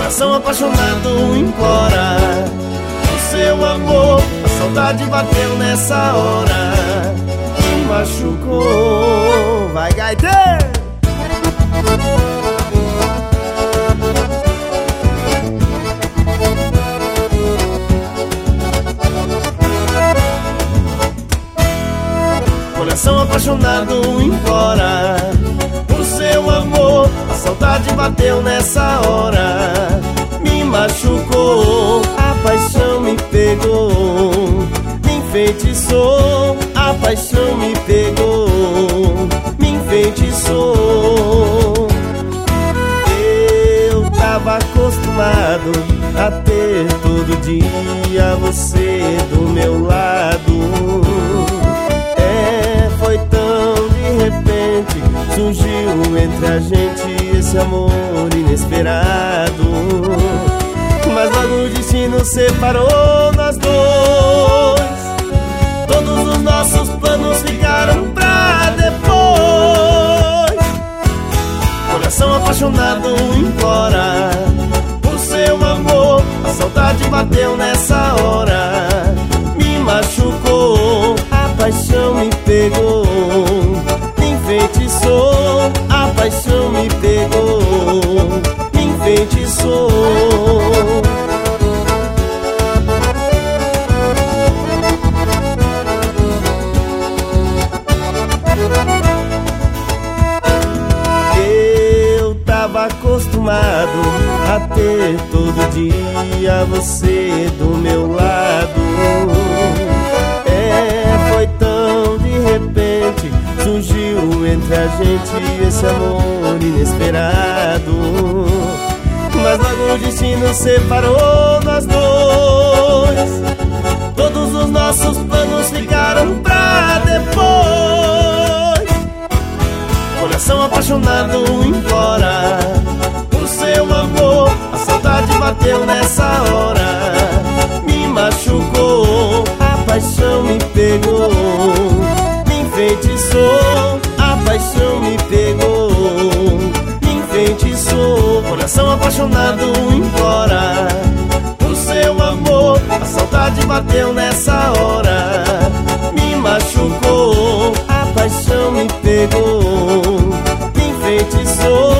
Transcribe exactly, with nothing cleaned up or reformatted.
Coração apaixonado implora o seu amor. A saudade bateu nessa hora, me machucou. Vai, gaiteiro! Coração apaixonado implora o seu amor. A saudade bateu nessa hora, me machucou. A paixão me pegou, me enfeitiçou. A paixão me pegou, me enfeitiçou. Eu tava acostumado a ter todo dia você do meu lado. Foi tão de repente, surgiu entre a gente esse amor inesperado. Mas logo o destino separou nós dois. Todos os nossos planos ficaram pra depois. Coração apaixonado implora o seu amor. A saudade bateu nessa hora, me machucou. A paixão me pegou, me enfeitiçou. A paixão me pegou, me enfeitiçou. Eu tava acostumado a ter todo dia você do meu lado. Foi tão de repente, surgiu entre a gente esse amor inesperado. Mas logo o destino separou nós dois. Todos os nossos planos ficaram pra depois. Coração apaixonado implora o seu amor. A saudade bateu nessa hora, me machucou. A paixão me pegou, me enfeitiçou. A paixão me pegou, me enfeitiçou. Coração apaixonado implora o seu amor. A saudade bateu nessa hora, me machucou. A paixão me pegou, me enfeitiçou.